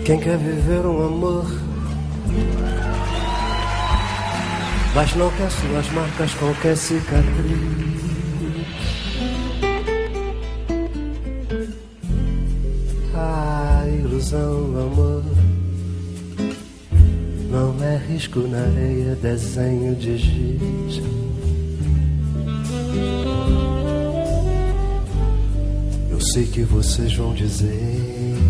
Quem quer viver um amor, mas não quer suas marcas, qualquer cicatriz. A ilusão do amor não é risco na areia, desenho de giz. Eu sei que vocês vão dizer,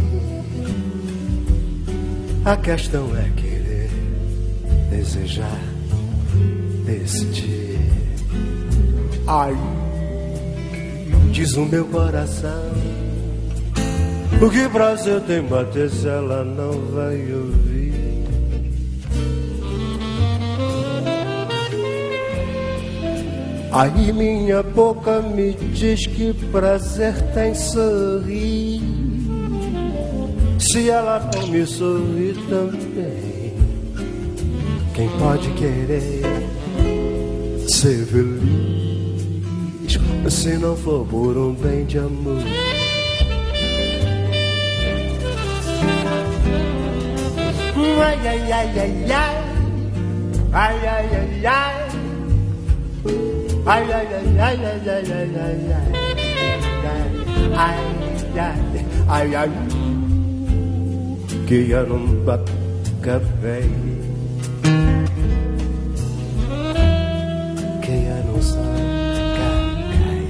a questão é querer, desejar, decidir. Ai, diz o meu coração, o que prazer tem bater se ela não vai ouvir? Aí minha boca me diz que prazer tem sorrir, se ela não me sorrir também. Quem pode querer ser feliz se não for por um bem de amor? Ai, ai, ai, ai, ai, ai, ai, ai, ai, ai, ai, ai, ai, ai, ai, ai, ai, ai, ai, que eu não bacavei, que eu não sou cacai.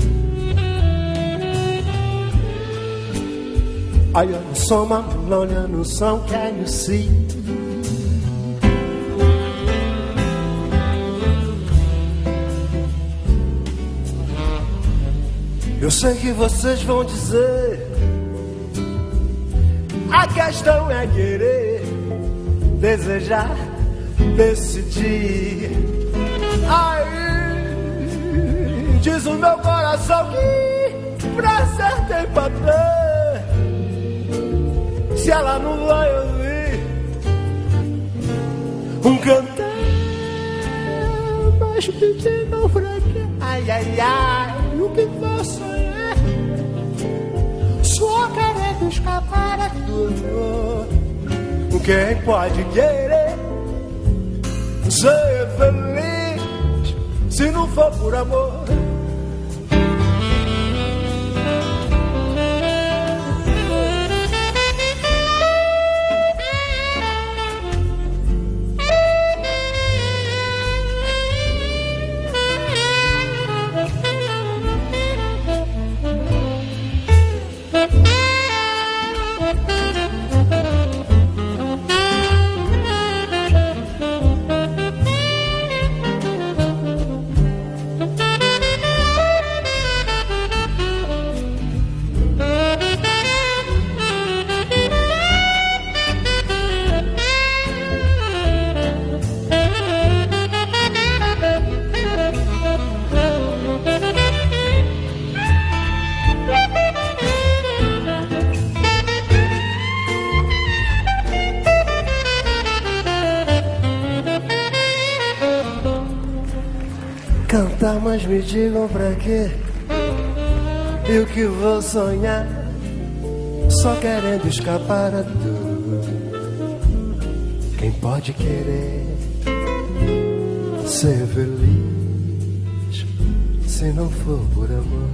Ai, eu não sou mamão, eu não sou can you see? Eu sei que vocês vão dizer, a questão é querer, desejar, decidir. Ai, diz o meu coração que prazer tem pra ter, se ela não vai ouvir um cantar, mas pedindo pra quê? Ai, ai, ai, o que vou sonhar? Só querendo escapar do amor. Quem pode querer ser feliz se não for por amor? Cantar, mas me digam pra quê? E o que vou sonhar? Só querendo escapar a dor. Quem pode querer ser feliz se não for por amor?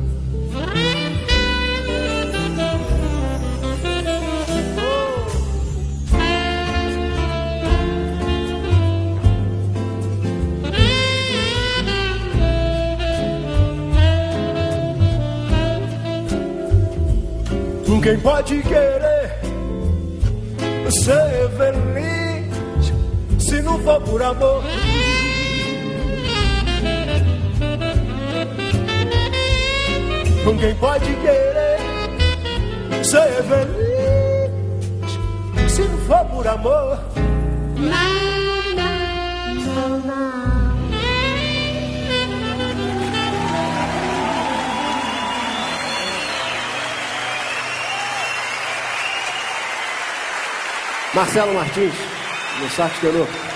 Quem pode querer ser feliz se não for por amor? Quem pode querer ser feliz se não for por amor? Marcelo Martins, no sax tenor.